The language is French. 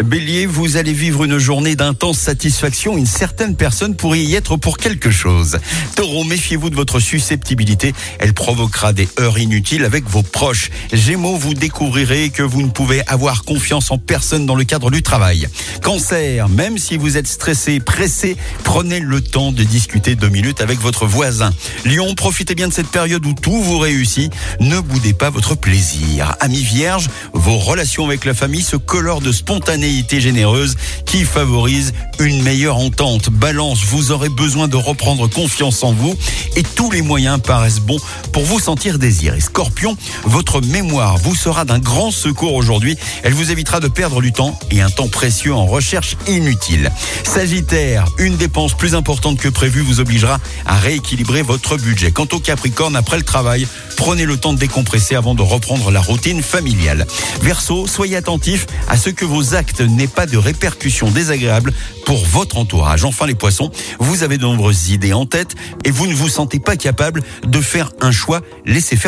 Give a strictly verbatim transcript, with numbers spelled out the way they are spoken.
Bélier, vous allez vivre une journée d'intense satisfaction. Une certaine personne pourrait y être pour quelque chose. Taureau, méfiez-vous de votre susceptibilité. Elle provoquera des heurts inutiles avec vos proches. Gémeaux, vous découvrirez que vous ne pouvez avoir confiance en personne dans le cadre du travail. Cancer, même si vous êtes stressé, pressé, prenez le temps de discuter deux minutes avec votre voisin. Lion, profitez bien de cette période où tout vous réussit. Ne boudez pas votre plaisir. Amis vierges, vos relations avec la famille se colorent de spontanéité généreuse qui favorise une meilleure entente. Balance, vous aurez besoin de reprendre confiance en vous et tous les moyens paraissent bons pour vous sentir désiré. Scorpion, votre mémoire vous sera d'un grand secours aujourd'hui. Elle vous évitera de perdre du temps et un temps précieux en recherche inutile. Sagittaire, une dépense plus importante que prévu vous obligera à rééquilibrer votre budget. Quant au Capricorne, après le travail, prenez le temps de décompresser avant de reprendre la routine familiale. Verseau, soyez attentif à ce que vos actes n'aient pas de répercussions désagréables pour votre entourage. Enfin les poissons, vous avez de nombreuses idées en tête et vous ne vous sentez pas capable de faire un choix. Laissez faire